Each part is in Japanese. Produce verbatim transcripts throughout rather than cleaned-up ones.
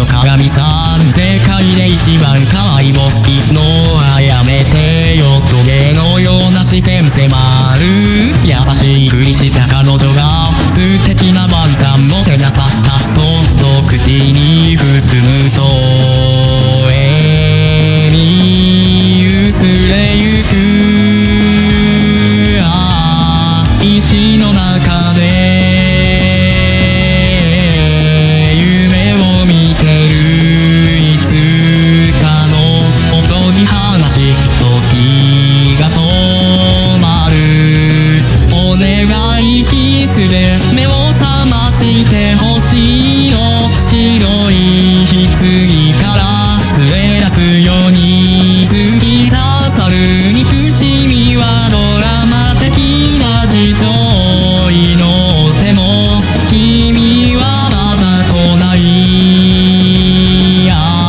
鏡さん、世界で一番可愛い僕のはやめてよ。トゲのような視線迫る優しいふりした彼女が素敵な晩餐もてなさった。そっと口に含むと絵に薄れゆく、ああ石の中で目を覚ましてほしいの。白い棺から連れ出すように突き刺さる憎しみはドラマ的な事情を祈っても君はまだ来ない。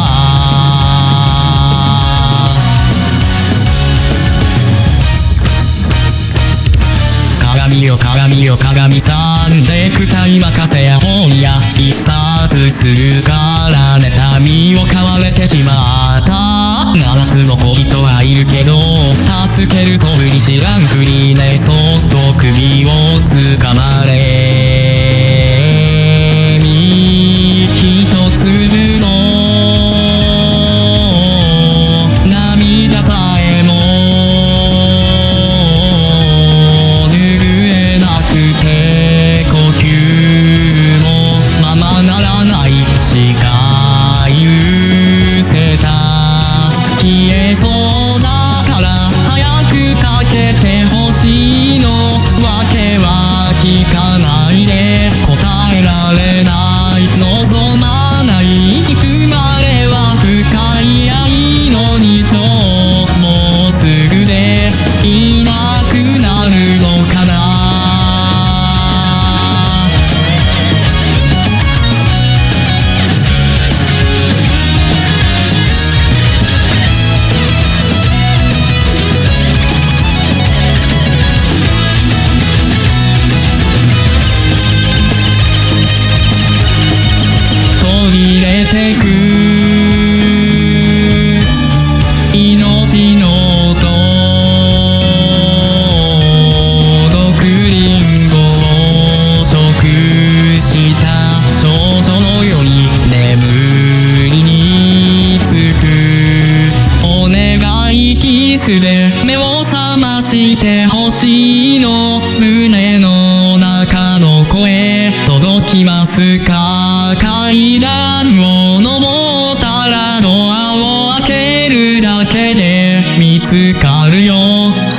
鏡よ鏡よ鏡さん、ネクタイ任せや本や一冊するから妬みを買われてしまった。七つの人はいるけど助けるそぶり知らんふりね。そっと首をつかまれ身一粒の涙さえも消えそうだから早くかけてほしいの。訳は聞かないで答えられない望まない憎まれは深い愛の二乗。もうすぐでいなくなるのかな。途切れてく命の音、毒リンゴを食した少女のように眠りにつく。お願いキスで目を覚ましてほしいの。胸の中の声届きますか。階段を登ったらドアを開けるだけで見つかるよ。